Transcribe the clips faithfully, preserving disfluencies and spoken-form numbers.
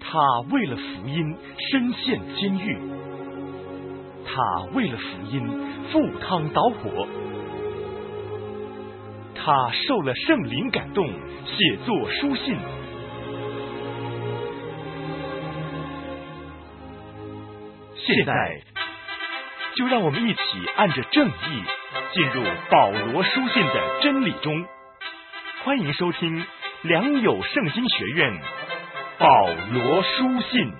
他为了福音身陷监狱，他为了福音赴汤蹈火，他受了圣灵感动，写作书信。现在就让我们一起按着正义进入保罗书信的真理中。欢迎收听良友圣经学院保罗书信。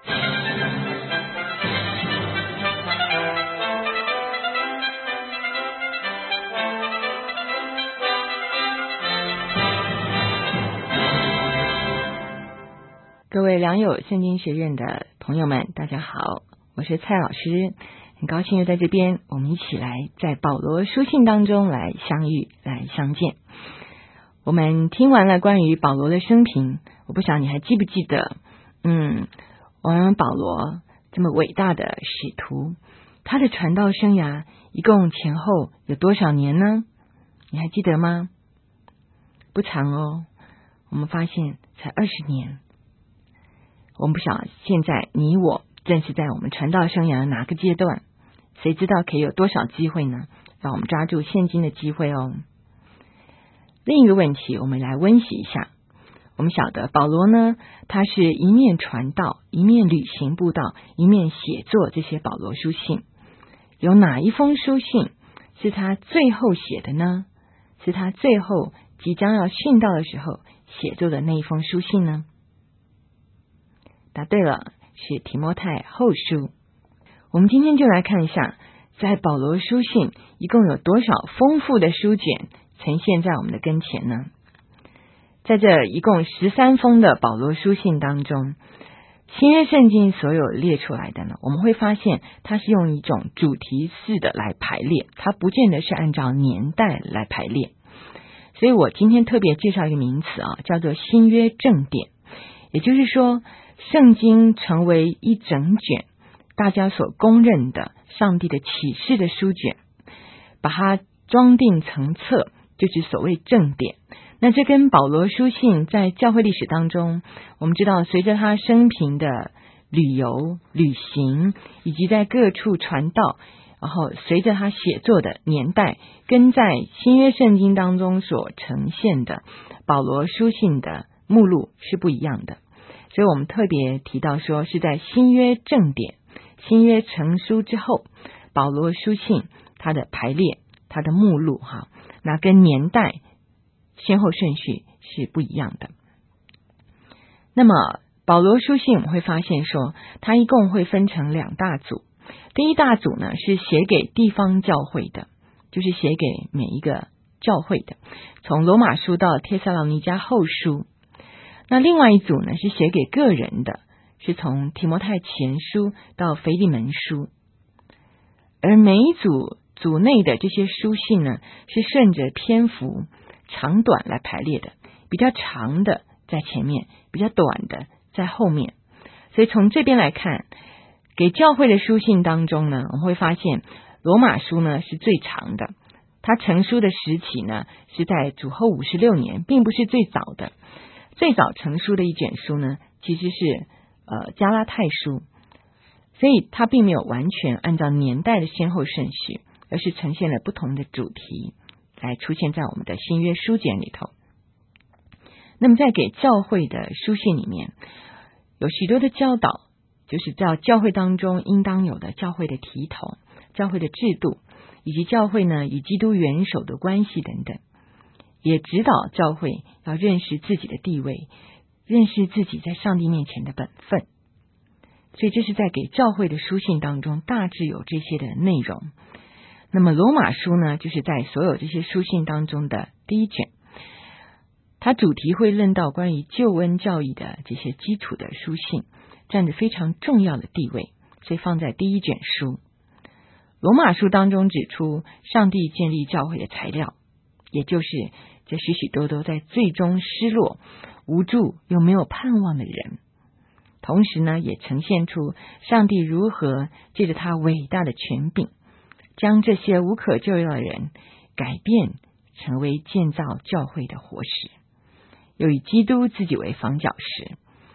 各位良友圣经学院的朋友们，大家好，我是蔡老师，很高兴又在这边，我们一起来在保罗书信当中来相遇，来相见。我们听完了关于保罗的生平，我不晓得你还记不记得，嗯，我们保罗这么伟大的使徒，他的传道生涯一共前后有多少年呢？你还记得吗？不长哦，我们发现才二十年。我们不晓得现在你我正是在我们传道生涯的哪个阶段，谁知道可以有多少机会呢？让我们抓住现今的机会哦。另一个问题，我们来温习一下。我们晓得保罗呢，他是一面传道，一面旅行布道，一面写作这些保罗书信。有哪一封书信是他最后写的呢？是他最后即将要殉道的时候写作的那一封书信呢？答对了，是提摩太后书。我们今天就来看一下，在保罗书信一共有多少丰富的书简呈现在我们的跟前呢？在这一共十三封的保罗书信当中，新约圣经所有列出来的呢，我们会发现它是用一种主题式的来排列，它不见得是按照年代来排列。所以我今天特别介绍一个名词啊，叫做新约正典。也就是说，圣经成为一整卷大家所公认的上帝的启示的书卷，把它装订成册，就是所谓正典。那这跟保罗书信在教会历史当中，我们知道随着他生平的旅游、旅行，以及在各处传道，然后随着他写作的年代，跟在新约圣经当中所呈现的保罗书信的目录是不一样的。所以我们特别提到说，是在新约正典、新约成书之后，保罗书信它的排列、它的目录哈，那跟年代先后顺序是不一样的。那么保罗书信我们会发现说，它一共会分成两大组。第一大组呢是写给地方教会的，就是写给每一个教会的，从罗马书到帖撒罗尼迦后书。那另外一组呢是写给个人的，是从提摩太前书到腓利门书。而每一组组内的这些书信呢，是顺着篇幅长短来排列的，比较长的在前面，比较短的在后面。所以从这边来看，给教会的书信当中呢，我们会发现罗马书呢是最长的，它成书的时期呢是在主后五十六年，并不是最早的。最早成书的一卷书呢，其实是呃加拉太书，所以它并没有完全按照年代的先后顺序，而是呈现了不同的主题来出现在我们的新约书简里头。那么在给教会的书信里面，有许多的教导，就是在教会当中应当有的教会的体统、教会的制度，以及教会呢与基督元首的关系等等。也指导教会要认识自己的地位，认识自己在上帝面前的本分。所以这是在给教会的书信当中大致有这些的内容。那么罗马书呢，就是在所有这些书信当中的第一卷，它主题会论到关于救恩教义的这些基础的书信，占着非常重要的地位，所以放在第一卷书。罗马书当中指出上帝建立教会的材料，也就是这许许多多在最终失落、无助又没有盼望的人。同时呢，也呈现出上帝如何借着他伟大的权柄，将这些无可救药的人改变成为建造教会的活石，又以基督自己为房角石。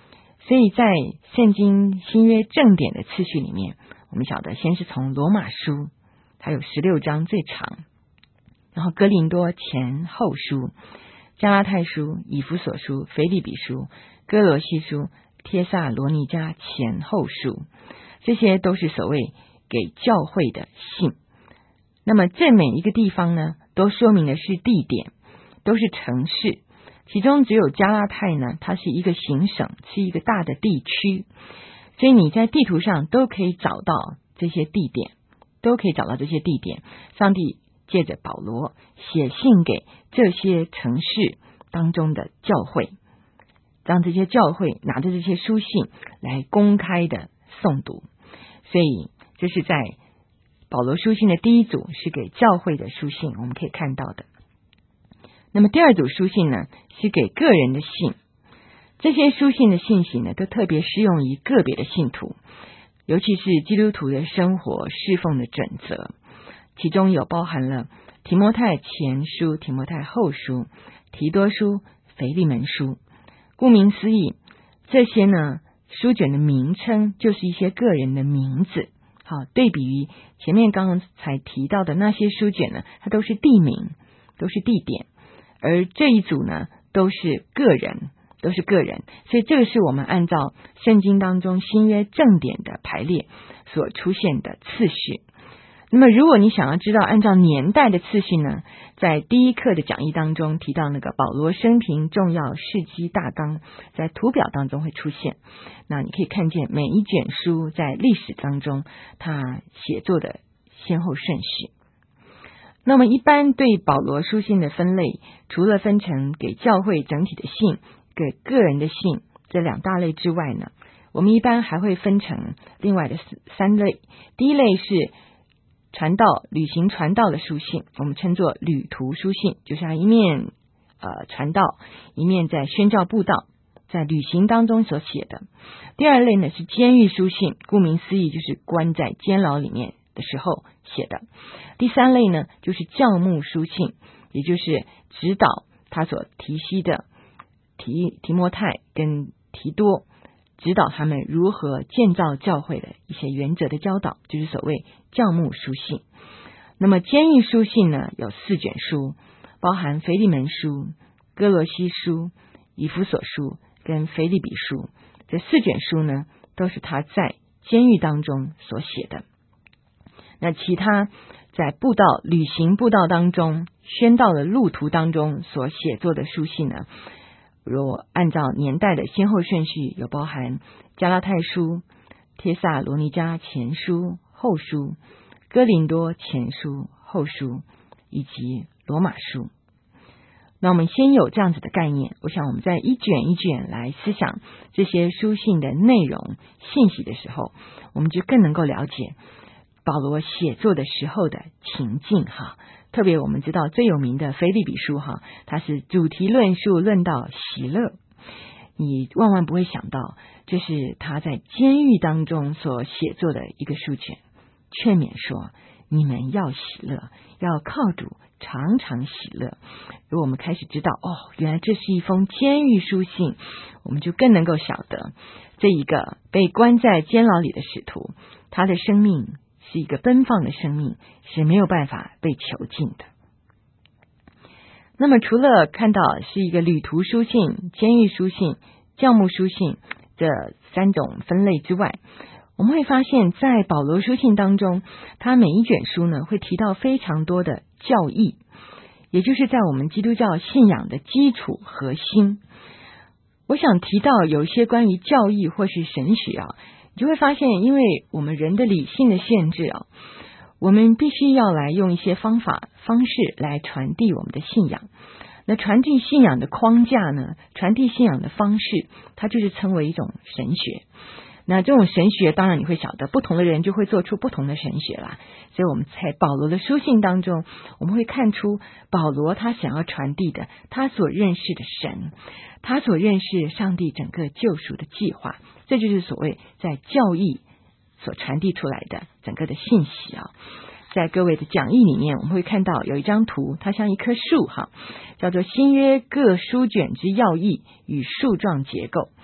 所以在圣经新约正典的次序里面，我们晓得先是从罗马书，它有十六章最长，然后哥林多前后书、加拉太书、以弗所书、腓立比书、哥罗西书、帖撒罗尼迦前后书，这些都是所谓给教会的信。那么这每一个地方呢，都说明的是地点，都是城市，其中只有加拉太呢，它是一个行省，是一个大的地区，所以你在地图上都可以找到这些地点，都可以找到这些地点。上帝借着保罗写信给这些城市当中的教会，让这些教会拿着这些书信来公开的诵读。所以这是在保罗书信的第一组，是给教会的书信，我们可以看到的。那么第二组书信呢，是给个人的信。这些书信的信息呢，都特别适用于个别的信徒，尤其是基督徒的生活侍奉的准则，其中有包含了提摩太前书、提摩太后书、提多书、腓利门书。顾名思义，这些呢书卷的名称就是一些个人的名字。好，对比于前面刚刚才提到的那些书卷呢，它都是地名，都是地点，而这一组呢都是个人，都是个人。所以这个是我们按照圣经当中新约正典的排列所出现的次序。那么如果你想要知道按照年代的次序呢，在第一课的讲义当中提到那个保罗生平重要事迹大纲，在图表当中会出现。那你可以看见每一卷书在历史当中它写作的先后顺序。那么一般对保罗书信的分类，除了分成给教会整体的信、给个人的信这两大类之外呢，我们一般还会分成另外的三类。第一类是传道、旅行传道的书信，我们称作旅途书信，就是他一面呃传道，一面在宣教布道，在旅行当中所写的。第二类呢是监狱书信，顾名思义就是关在监牢里面的时候写的。第三类呢就是教牧书信，也就是指导他所提携的提提摩太跟提多，指导他们如何建造教会的一些原则的教导，就是所谓教牧书信。那么监狱书信呢有四卷书，包含腓利门书、哥罗西书、以弗所书跟腓立比书。这四卷书呢都是他在监狱当中所写的。那其他在布道、旅行布道当中、宣道的路途当中所写作的书信呢，如果按照年代的先后顺序，有包含加拉太书、帖撒罗尼迦前书、后书、哥林多前书、后书以及罗马书。那我们先有这样子的概念，我想我们在一卷一卷来思想这些书信的内容信息的时候，我们就更能够了解保罗写作的时候的情境哈。特别我们知道最有名的腓立比书哈，它是主题论述论到喜乐，你万万不会想到这是他在监狱当中所写作的一个书卷，劝勉说你们要喜乐，要靠主常常喜乐。如果我们开始知道哦，原来这是一封监狱书信，我们就更能够晓得这一个被关在监牢里的使徒，他的生命是一个奔放的生命，是没有办法被囚禁的。那么除了看到是一个旅途书信、监狱书信、教牧书信这三种分类之外，我们会发现在保罗书信当中，他每一卷书呢会提到非常多的教义，也就是在我们基督教信仰的基础核心。我想提到有一些关于教义或是神学啊，你就会发现因为我们人的理性的限制啊，我们必须要来用一些方法方式来传递我们的信仰。那传递信仰的框架呢，传递信仰的方式，它就是称为一种神学。那这种神学当然你会晓得不同的人就会做出不同的神学啦，所以我们在保罗的书信当中，我们会看出保罗他想要传递的，他所认识的神，他所认识上帝整个救赎的计划，这就是所谓在教义所传递出来的整个的信息啊。在各位的讲义里面，我们会看到有一张图，它像一棵树哈，叫做新约各书卷之要义与树状结构。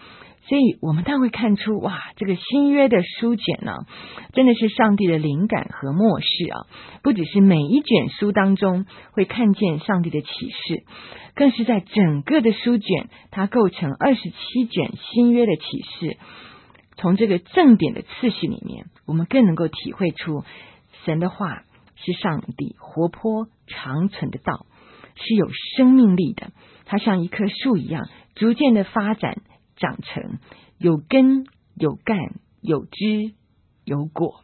所以我们当然会看出，哇，这个新约的书卷呢、啊，真的是上帝的灵感和默示啊！不只是每一卷书当中会看见上帝的启示，更是在整个的书卷，它构成二十七卷新约的启示。从这个正典的次序里面，我们更能够体会出神的话是上帝活泼长存的道，是有生命力的。它像一棵树一样，逐渐的发展长成，有根有干有枝有果。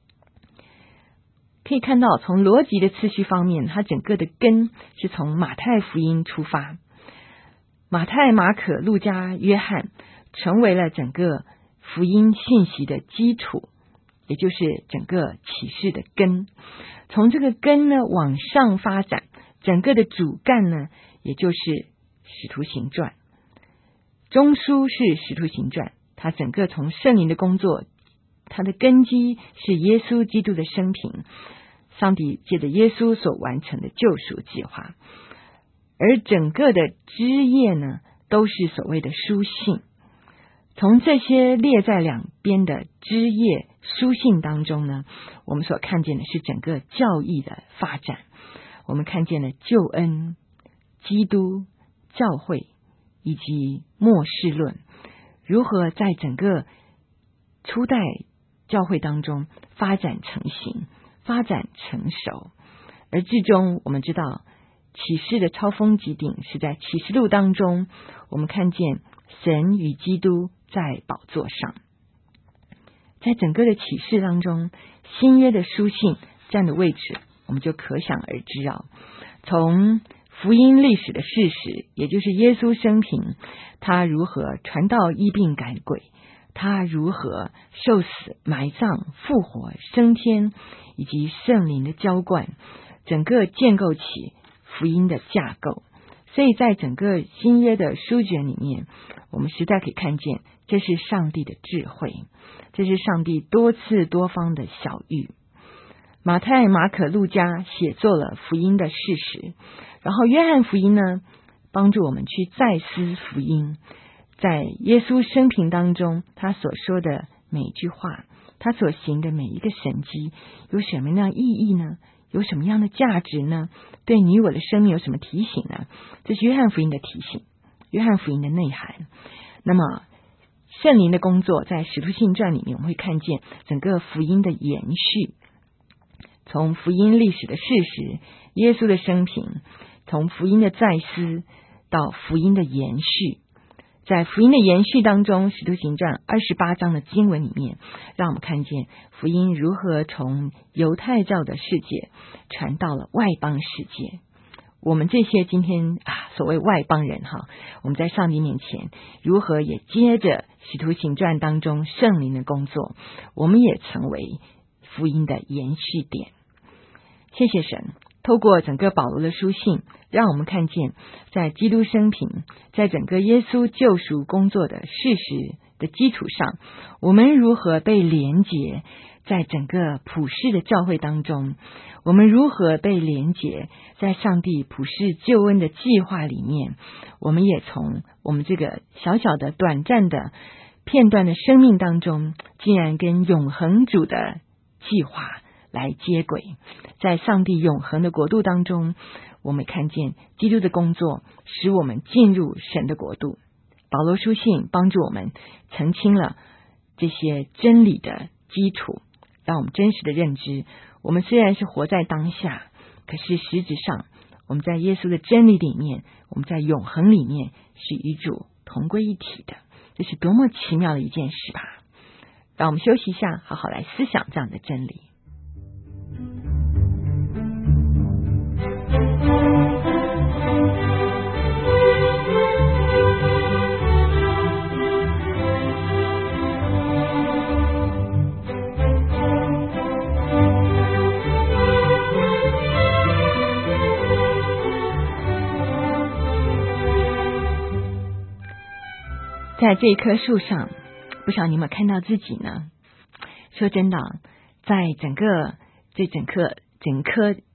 可以看到，从逻辑的次序方面，它整个的根是从马太福音出发，马太、马可、路加、约翰成为了整个福音信息的基础，也就是整个启示的根。从这个根呢往上发展，整个的主干呢，也就是使徒行传。中书是使徒行传，它整个从圣灵的工作，它的根基是耶稣基督的生平，上帝借着耶稣所完成的救赎计划。而整个的枝叶呢，都是所谓的书信。从这些列在两边的枝叶书信当中呢，我们所看见的是整个教义的发展。我们看见了救恩、基督、教会以及末世论如何在整个初代教会当中发展成型、发展成熟。而至终我们知道，启示的超峰极顶是在启示录当中，我们看见神与基督在宝座上。在整个的启示当中，新约的书信占的位置，我们就可想而知啊。从福音历史的事实，也就是耶稣生平，他如何传道医病改鬼，他如何受死埋葬复活升天，以及圣灵的浇灌，整个建构起福音的架构。所以在整个新约的书卷里面，我们实在可以看见，这是上帝的智慧，这是上帝多次多方的晓谕。马太、马可、路加写作了福音的事实，然后约翰福音呢，帮助我们去再思福音，在耶稣生平当中，他所说的每一句话，他所行的每一个神迹，有什么样的意义呢？有什么样的价值呢？对你我的生命有什么提醒呢？这是约翰福音的提醒，约翰福音的内涵。那么圣灵的工作，在使徒信传里面，我们会看见整个福音的延续，从福音历史的事实，耶稣的生平，从福音的再思到福音的延续。在福音的延续当中，使徒行传二十八章的经文里面，让我们看见福音如何从犹太教的世界传到了外邦世界。我们这些今天啊所谓外邦人哈，我们在上帝面前如何也接着使徒行传当中圣灵的工作，我们也成为福音的延续点。谢谢神，透过整个保罗的书信，让我们看见在基督生平，在整个耶稣救赎工作的事实的基础上，我们如何被连结在整个普世的教会当中，我们如何被连结在上帝普世救恩的计划里面。我们也从我们这个小小的短暂的片段的生命当中，竟然跟永恒主的计划来接轨。在上帝永恒的国度当中，我们看见基督的工作使我们进入神的国度。保罗书信帮助我们澄清了这些真理的基础，让我们真实的认知，我们虽然是活在当下，可是实质上我们在耶稣的真理里面，我们在永恒里面是与主同归一体的。这是多么奇妙的一件事吧！让我们休息一下，好好来思想这样的真理。在这棵树上，不晓得你有没有看到自己呢？说真的，在整个这整棵整棵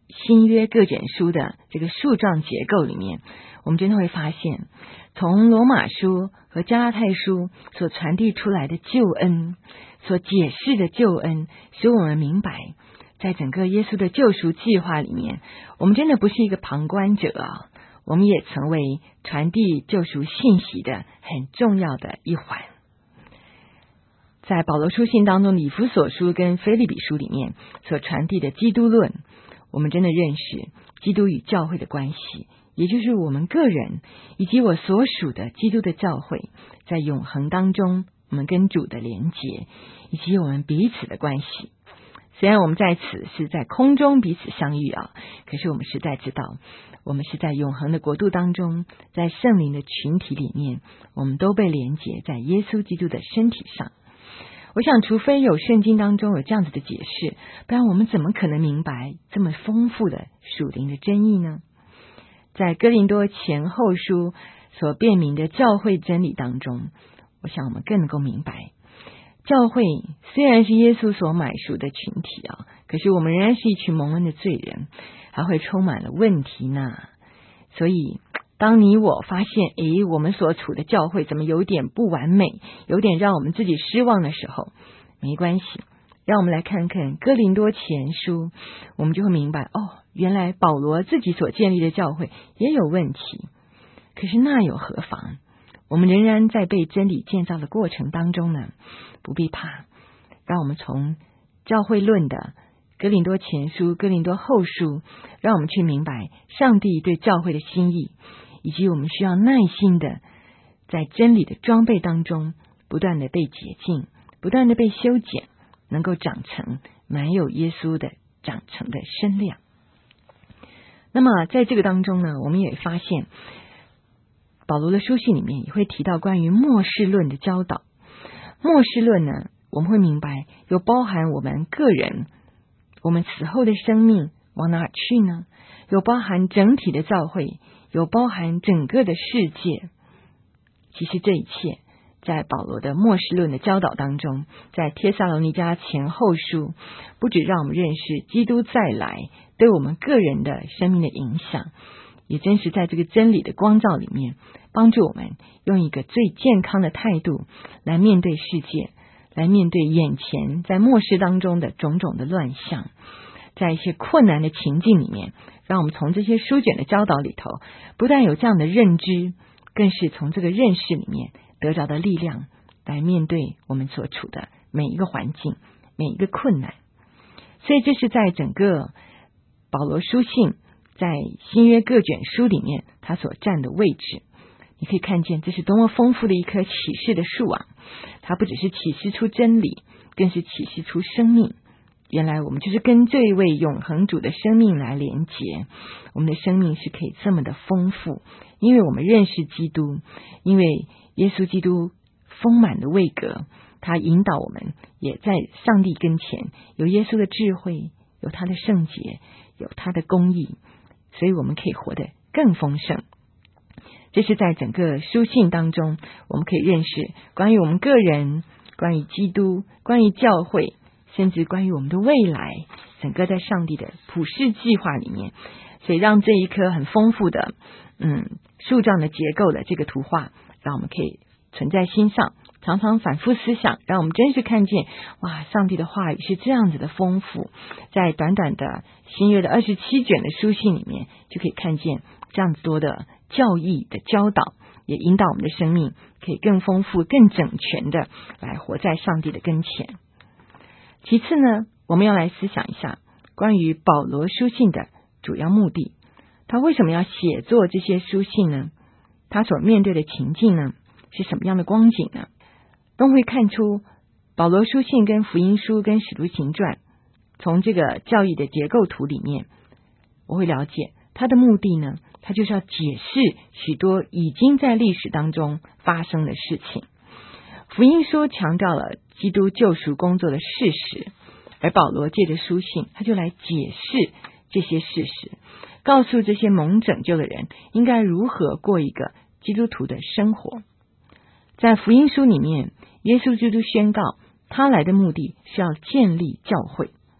新约各卷书的这个树状结构里面，我们真的会发现，从罗马书和加拉太书所传递出来的救恩，所解释的救恩，使我们明白，在整个耶稣的救赎计划里面，我们真的不是一个旁观者啊，我们也成为传递救赎信息的很重要的一环。在保罗书信当中，以弗所书跟腓立比书里面所传递的基督论，我们真的认识基督与教会的关系，也就是我们个人以及我所属的基督的教会在永恒当中我们跟主的连结，以及我们彼此的关系。虽然我们在此是在空中彼此相遇啊，可是我们实在知道，我们是在永恒的国度当中，在圣灵的群体里面，我们都被连结在耶稣基督的身体上。我想除非有圣经当中有这样子的解释，不然我们怎么可能明白这么丰富的属灵的真意呢？在哥林多前后书所辨明的教会真理当中，我想我们更能够明白，教会虽然是耶稣所买赎的群体啊，可是我们仍然是一群蒙恩的罪人，还会充满了问题呢。所以当你我发现，诶，我们所处的教会怎么有点不完美，有点让我们自己失望的时候，没关系，让我们来看看哥林多前书，我们就会明白，哦，原来保罗自己所建立的教会也有问题。可是那又何妨？我们仍然在被真理建造的过程当中呢，不必怕。让我们从教会论的哥林多前书、哥林多后书，让我们去明白上帝对教会的心意，以及我们需要耐心的在真理的装备当中不断的被洁净，不断的被修剪，能够长成满有耶稣的长成的身量。那么在这个当中呢，我们也发现保罗的书信里面也会提到关于末世论的教导。末世论呢，我们会明白有包含我们个人，我们此后的生命往哪去呢？有包含整体的教会，有包含整个的世界。其实这一切在保罗的末世论的教导当中，在帖撒罗尼迦前后书，不只让我们认识基督再来对我们个人的生命的影响，也真是在这个真理的光照里面，帮助我们用一个最健康的态度来面对世界，来面对眼前在末世当中的种种的乱象。在一些困难的情境里面，让我们从这些书卷的教导里头，不但有这样的认知，更是从这个认识里面得着的力量，来面对我们所处的每一个环境，每一个困难。所以这是在整个保罗书信在新约各卷书里面他所占的位置。你可以看见这是多么丰富的一棵启示的树啊！它不只是启示出真理，更是启示出生命。原来我们就是跟这一位永恒主的生命来连结，我们的生命是可以这么的丰富，因为我们认识基督，因为耶稣基督丰满的位格，他引导我们也在上帝跟前，有耶稣的智慧，有他的圣洁，有他的公义，所以我们可以活得更丰盛。这是在整个书信当中，我们可以认识关于我们个人，关于基督，关于教会，甚至关于我们的未来，整个在上帝的普世计划里面。所以让这一颗很丰富的嗯树状的结构的这个图画，让我们可以存在心上，常常反复思想，让我们真是看见，哇，上帝的话语是这样子的丰富。在短短的新约的二十七卷的书信里面，就可以看见这样子多的教义的教导，也引导我们的生命可以更丰富更整全的来活在上帝的跟前。其次呢，我们要来思想一下关于保罗书信的主要目的。他为什么要写作这些书信呢？他所面对的情境呢，是什么样的光景呢？都会看出保罗书信跟福音书跟使徒行传，从这个教义的结构图里面，我会了解他的目的呢，他就是要解释许多已经在历史当中发生的事情。福音书强调了基督救赎工作的事实，而保罗借着书信，他就来解释这些事实，告诉这些蒙拯救的人应该如何过一个基督徒的生活。在福音书里面，耶稣基督宣告他来的目的是要建立教会。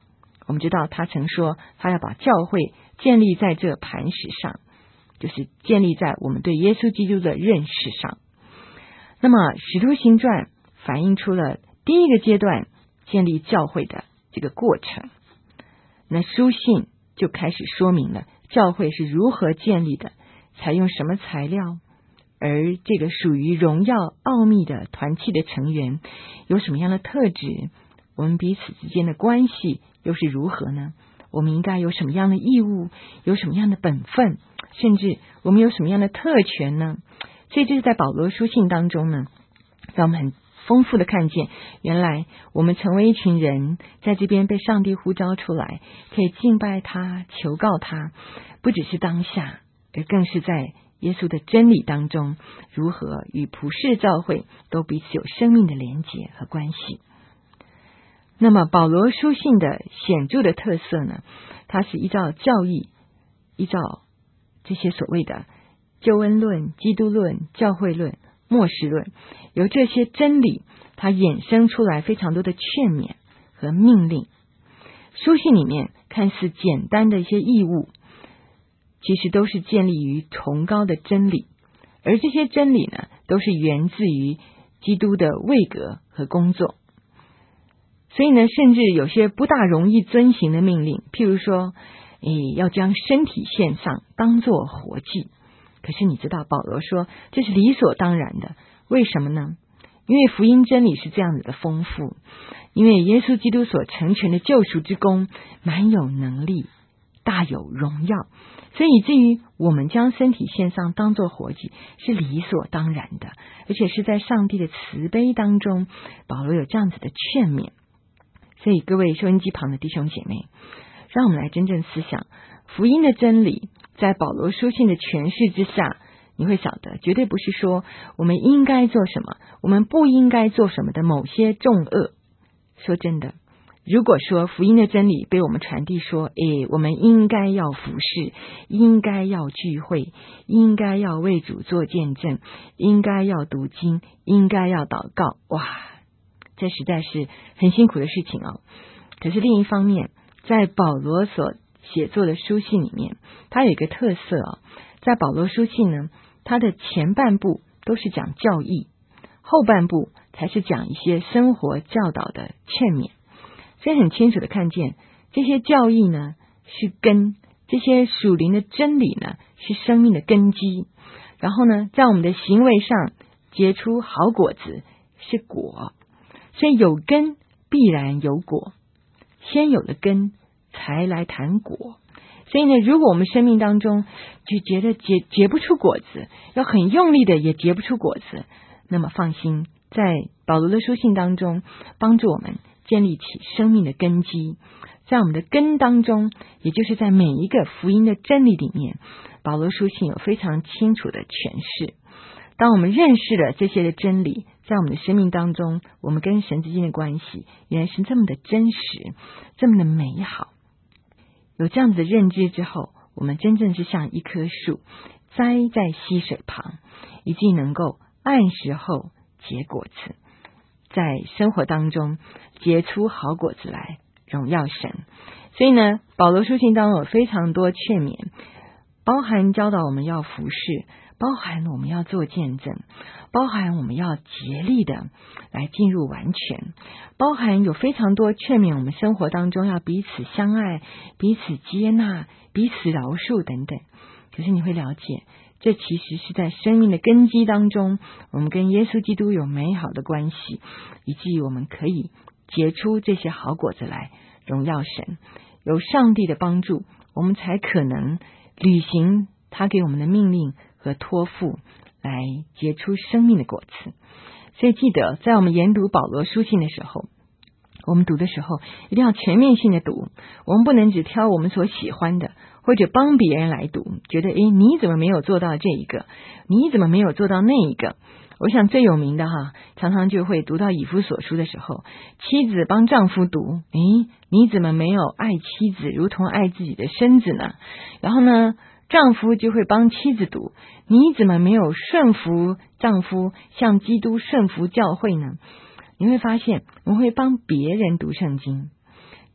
我们知道他曾说他要把教会建立在这磐石上，就是建立在我们对耶稣基督的认识上。那么使徒行传反映出了第一个阶段建立教会的这个过程，那书信就开始说明了教会是如何建立的，采用什么材料，而这个属于荣耀奥秘的团契的成员有什么样的特质，我们彼此之间的关系又是如何呢？我们应该有什么样的义务，有什么样的本分，甚至我们有什么样的特权呢？所以这是在保罗书信当中呢，让我们很丰富的看见，原来我们成为一群人，在这边被上帝呼召出来，可以敬拜他，求告他，不只是当下，而更是在耶稣的真理当中，如何与普世教会都彼此有生命的连结和关系。那么保罗书信的显著的特色呢，它是依照教义，依照这些所谓的救恩论、基督论、教会论、末世论，由这些真理它衍生出来非常多的劝勉和命令。书信里面看似简单的一些义务，其实都是建立于崇高的真理，而这些真理呢，都是源自于基督的位格和工作。所以呢，甚至有些不大容易遵行的命令，譬如说诶，要将身体献上当作活祭，可是你知道保罗说这是理所当然的，为什么呢？因为福音真理是这样子的丰富，因为耶稣基督所成全的救赎之功满有能力，大有荣耀，所以以至于我们将身体献上当作活祭是理所当然的，而且是在上帝的慈悲当中，保罗有这样子的劝勉。所以各位收音机旁的弟兄姐妹，让我们来真正思想福音的真理，在保罗书信的诠释之下，你会晓得绝对不是说我们应该做什么，我们不应该做什么的某些重恶。说真的，如果说福音的真理被我们传递说，诶，我们应该要服侍，应该要聚会，应该要为主做见证，应该要读经，应该要祷告，哇，这实在是很辛苦的事情哦。可是另一方面，在保罗所写作的书信里面，它有一个特色哦，在保罗书信呢，它的前半部都是讲教义，后半部才是讲一些生活教导的劝勉。所以很清楚的看见，这些教义呢是根，这些属灵的真理呢是生命的根基，然后呢在我们的行为上结出好果子是果，所以有根必然有果，先有了根才来谈果。所以呢，如果我们生命当中就觉得结结不出果子，要很用力的也结不出果子，那么放心，在保罗的书信当中帮助我们建立起生命的根基，在我们的根当中，也就是在每一个福音的真理里面，保罗书信有非常清楚的诠释。当我们认识了这些的真理，在我们的生命当中，我们跟神之间的关系原来是这么的真实，这么的美好。有这样子的认知之后，我们真正是像一棵树栽在溪水旁，以及能够按时候结果子，在生活当中结出好果子来，荣耀神。所以呢，保罗书信当中有非常多劝勉，包含教导我们要服侍，包含我们要做见证，包含我们要竭力的来进入完全，包含有非常多劝勉我们生活当中要彼此相爱，彼此接纳，彼此饶恕等等。可是你会了解，这其实是在生命的根基当中，我们跟耶稣基督有美好的关系，以至于我们可以结出这些好果子来，荣耀神。有上帝的帮助，我们才可能履行他给我们的命令和托付，来结出生命的果子。所以记得在我们研读保罗书信的时候，我们读的时候一定要全面性的读，我们不能只挑我们所喜欢的，或者帮别人来读，觉得诶你怎么没有做到这一个，你怎么没有做到那一个。我想最有名的哈，常常就会读到以弗所书的时候，妻子帮丈夫读，诶你怎么没有爱妻子如同爱自己的身子呢？然后呢，丈夫就会帮妻子读，你怎么没有顺服丈夫像基督顺服教会呢？你会发现我们会帮别人读圣经，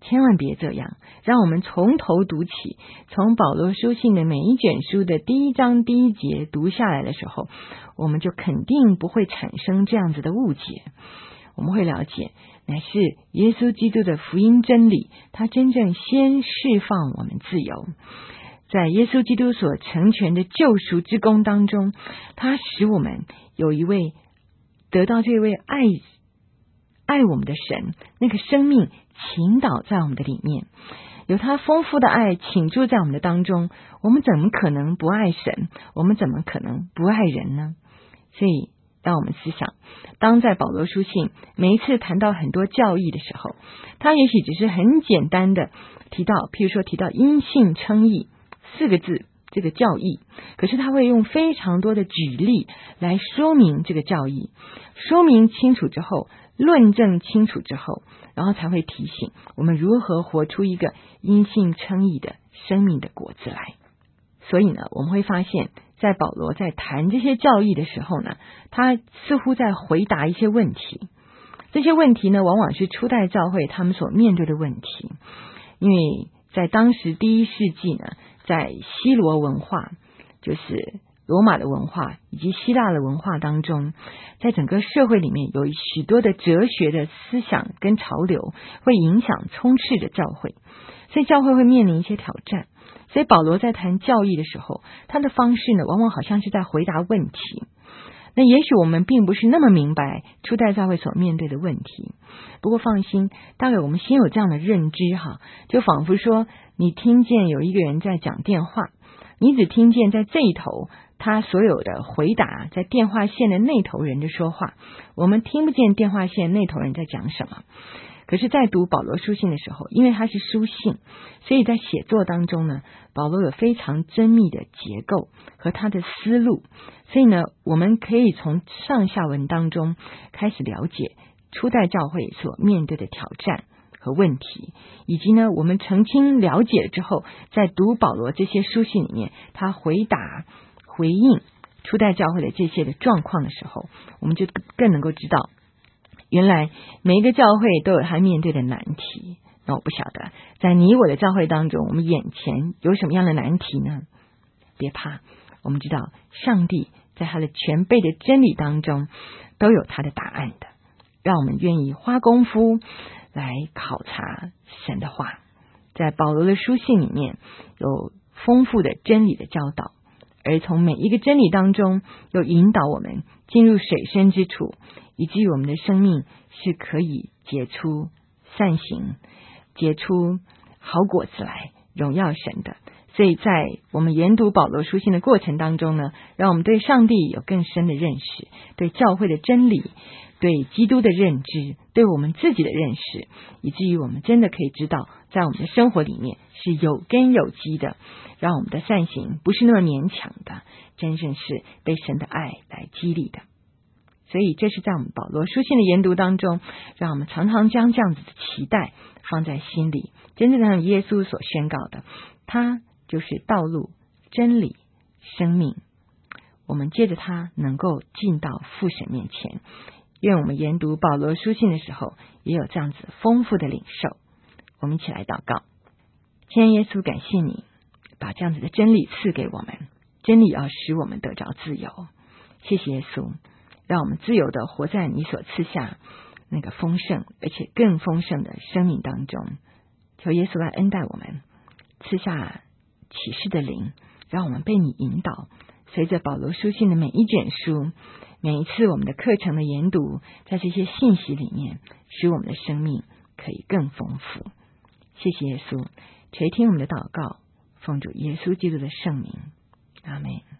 千万别这样，让我们从头读起，从保罗书信的每一卷书的第一章第一节读下来的时候，我们就肯定不会产生这样子的误解。我们会了解，乃是耶稣基督的福音真理，他真正先释放我们自由。在耶稣基督所成全的救赎之功当中，他使我们有一位得到这位爱爱我们的神，那个生命倾倒在我们的里面，有他丰富的爱倾注在我们的当中，我们怎么可能不爱神？我们怎么可能不爱人呢？所以让我们思想，当在保罗书信每一次谈到很多教义的时候，他也许只是很简单的提到，譬如说提到因信称义四个字这个教义，可是他会用非常多的举例来说明这个教义，说明清楚之后，论证清楚之后，然后才会提醒我们如何活出一个因信称义的生命的果子来。所以呢，我们会发现在保罗在谈这些教义的时候呢，他似乎在回答一些问题。这些问题呢，往往是初代教会他们所面对的问题，因为在当时第一世纪呢，在希罗文化，就是罗马的文化以及希腊的文化当中，在整个社会里面有许多的哲学的思想跟潮流会影响充斥着教会，所以教会会面临一些挑战。所以保罗在谈教义的时候，他的方式呢，往往好像是在回答问题。那也许我们并不是那么明白初代教会所面对的问题，不过放心，大概我们先有这样的认知哈，就仿佛说你听见有一个人在讲电话，你只听见在这一头他所有的回答在电话线的那头人的说话，我们听不见电话线那头人在讲什么。可是在读保罗书信的时候，因为它是书信，所以在写作当中呢，保罗有非常缜密的结构和他的思路，所以呢，我们可以从上下文当中开始了解初代教会所面对的挑战和问题，以及呢，我们澄清了解之后，在读保罗这些书信里面，他回答回应初代教会的这些的状况的时候，我们就更能够知道，原来每一个教会都有他面对的难题。那我不晓得在你我的教会当中，我们眼前有什么样的难题呢？别怕，我们知道上帝在他的全备的真理当中都有他的答案的，让我们愿意花功夫来考察神的话。在保罗的书信里面有丰富的真理的教导，而从每一个真理当中又引导我们进入水深之处，以及我们的生命是可以结出善行，结出好果子来荣耀神的。所以在我们研读保罗书信的过程当中呢，让我们对上帝有更深的认识，对教会的真理，对基督的认知，对我们自己的认识，以至于我们真的可以知道在我们的生活里面是有根有基的，让我们的善行不是那么勉强的，真正是被神的爱来激励的。所以这是在我们保罗书信的研读当中，让我们常常将这样子的期待放在心里，真正像耶稣所宣告的，他就是道路、真理、生命，我们借着他能够进到父神面前。愿我们研读保罗书信的时候也有这样子丰富的领受。我们一起来祷告。亲爱耶稣，感谢你把这样子的真理赐给我们，真理要使我们得着自由。谢谢耶稣，让我们自由的活在你所赐下那个丰盛而且更丰盛的生命当中。求耶稣来恩待我们，赐下启示的灵，让我们被你引导，随着保罗书信的每一卷书，每一次我们的课程的研读，在这些信息里面，使我们的生命可以更丰富。谢谢耶稣，垂听我们的祷告，奉主耶稣基督的圣名，阿们。